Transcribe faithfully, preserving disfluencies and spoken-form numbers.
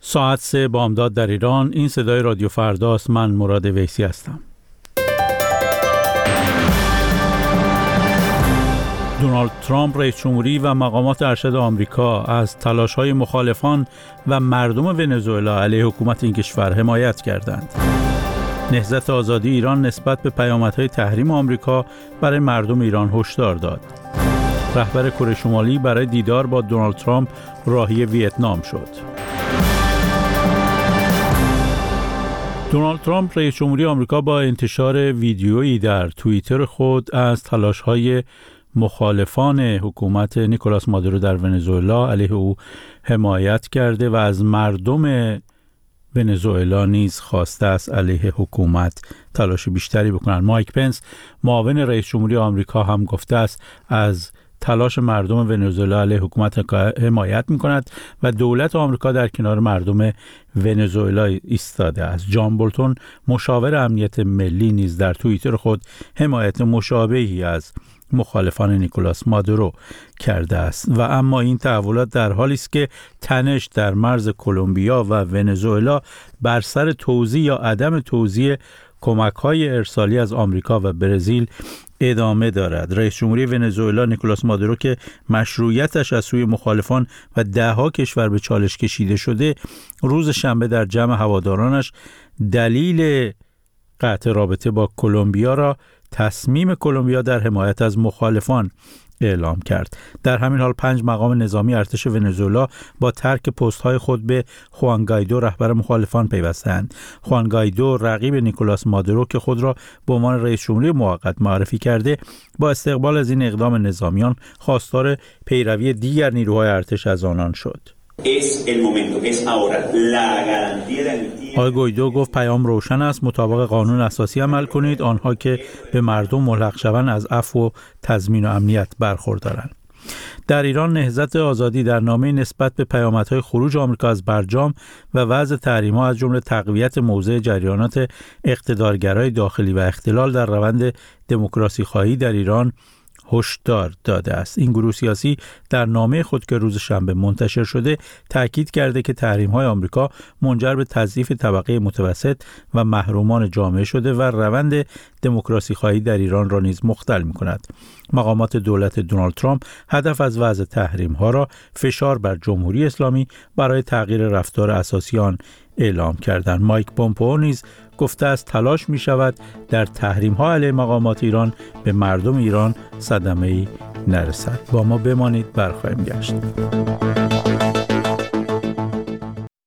ساعت سه بامداد در ایران. این صدای رادیو فرداست. من مراد ویسی هستم. دونالد ترامپ رئیس جمهوری و مقامات ارشد آمریکا از تلاش‌های مخالفان و مردم ونزوئلا علیه حکومت این کشور حمایت کردند. نهضت آزادی ایران نسبت به پیامدهای تحریم آمریکا برای مردم ایران هشدار داد. رهبر کره شمالی برای دیدار با دونالد ترامپ راهی ویتنام شد. دونالد ترامپ رئیس جمهوری آمریکا با انتشار ویدیویی در توییتر خود از تلاش‌های مخالفان حکومت نیکولاس مادورو در ونزوئلا علیه او حمایت کرده و از مردم ونزوئلا نیز خواسته است علیه حکومت تلاش بیشتری بکنند. مایک پنس معاون رئیس جمهوری آمریکا هم گفته است از تلاش مردم ونزوئلا علیه حکومت حمایت می‌کند و دولت آمریکا در کنار مردم ونزوئلا ایستاده است. جان بولتون مشاور امنیت ملی نیز در توییتر خود حمایت مشابهی از مخالفان نیکولاس مادورو کرده است و اما این تحولات در حالی است که تنش در مرز کلمبیا و ونزوئلا بر سر توزیع یا عدم توزیع کمک‌های ارسالی از آمریکا و برزیل ادامه دارد. رئیس جمهوری ونزوئلا نیکولاس مادورو که مشروعیتش از سوی مخالفان و ده‌ها کشور به چالش کشیده شده، روز شنبه در جمع هوادارانش دلیل قطع رابطه با کلمبیا را تصمیم کلمبیا در حمایت از مخالفان اعلام کرد. در همین حال پنج مقام نظامی ارتش ونزوئلا با ترک پست‌های خود به خوان گایدو رهبر مخالفان پیوستند. خوان گایدو رقیب نیکولاس مادورو که خود را به عنوان رئیس جمهوری موقت معرفی کرده، با استقبال از این اقدام نظامیان خواستار پیروی دیگر نیروهای ارتش از آنان شد. آقای گویدو گفت پیام روشن است، مطابق قانون اساسی عمل کنید. آنها که به مردم ملحق شوند از عفو و تضمین و امنیت برخوردارند. در ایران نهضت آزادی در نامه نسبت به پیامدهای خروج آمریکا از برجام و وضع تحریم‌ها از جمله تقویت موضع جریانات اقتدارگرای داخلی و اختلال در روند دموکراسی خواهی در ایران هشدار داده است. این گروه سیاسی در نامه خود که روز شنبه منتشر شده تاکید کرده که تحریم‌های آمریکا منجر به تضعیف طبقه متوسط و محرومان جامعه شده و روند دموکراسی خواهی در ایران را نیز مختل می‌کند. مقامات دولت دونالد ترامپ هدف از وضع تحریم‌ها را فشار بر جمهوری اسلامی برای تغییر رفتار اساسی آن اعلام کردند. مایک پومپئو نیز گفته است تلاش می شود در تحریم ها علیه مقامات ایران به مردم ایران صدمه‌ای نرسد. با ما بمانید، برخواهیم گشت.